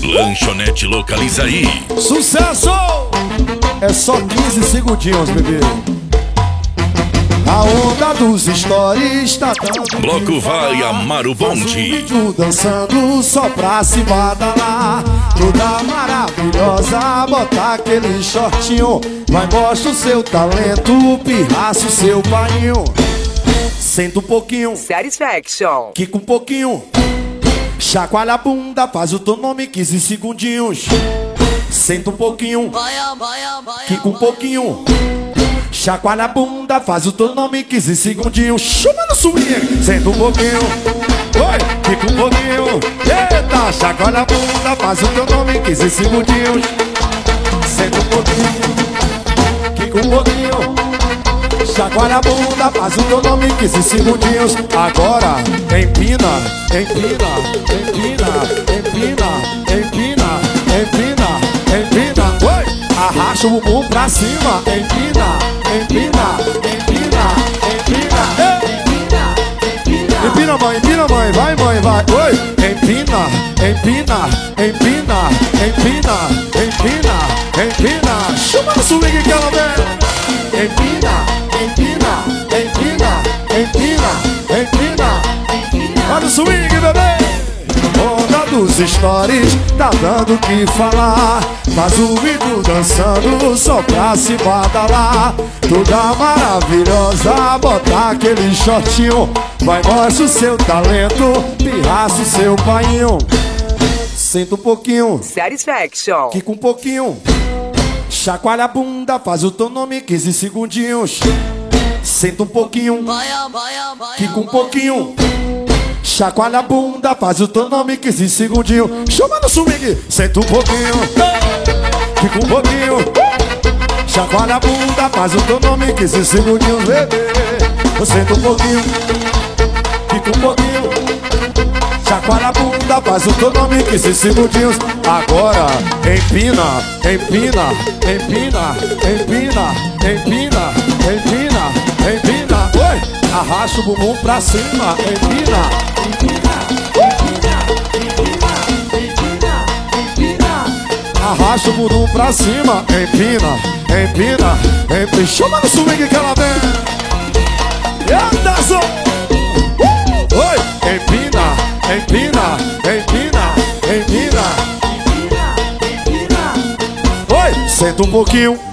Lanchonete Localizaí. Sucesso! É só 15 segundinhos, bebê. A onda dos stories tá dando. Bloco vai amar o bonde. Vídeo dançando só pra se badalar. Toda maravilhosa, bota aquele shortinho. Vai, mostra o seu talento, pirraça o seu painho. Senta um pouquinho, Satisfaction. quica um pouquinho. Chacoalha a bunda, faz o teu nome 15 segundinhos. Senta um pouquinho, quica um pouquinho. Chacoalha a bunda, faz o teu nome 15 segundinhos. Chama no swing, senta um pouquinho. Oi, quica um pouquinho. Eita, chacoalha a bunda, faz o teu nome 15 segundinhos. Senta um pouquinho, quica um pouquinho. Chacoalha a bunda, faz o teu nome 15 segundinhos. Agora, empina, empina, empina, empina, empina, empina, empina. Oi! Arrasta o bumbum pra cima. Empina, empina, empina, empina. Empina, mãe, vai, mãe, vai. Oi! Empina, empina, empina, empina, empina, empina. Chama no swing que ela vem. Empina, empina, empina, empina, empina. Olha o swing, bebê. Onda dos stories, tá dando o que falar. Faz o vídeo dançando só pra se badalar. Toda maravilhosa, bota aquele shortinho. Vai, mostra o seu talento, pirraça o seu painho. Senta um pouquinho, Satisfaction. quica um pouquinho. Chacoalha a bunda, faz o teu nome 15 segundinhos. Senta um pouquinho, quica um pouquinho. Chacoalha a bunda, faz o teu nome 15 segundinhos. Chama no swing, senta um pouquinho, quica um pouquinho. Chacoalha a bunda, faz o teu nome 15 segundinhos, bebê. Senta um pouquinho, quica um pouquinho. Chacoalha a bunda, faz o teu nome 15 segundinhos. Agora, empina, empina, empina, empina, empina, empina, empina. Oi! Arrasta o bumbum pra cima. Empina, empina, empina, empina, empina. Arrasta o bumbum pra cima. Empina, empina, empina. Chama no swing que ela vem. Eita, só! Oi! Empina, empina, empina, empina, empina, empina. Oi! Senta um pouquinho,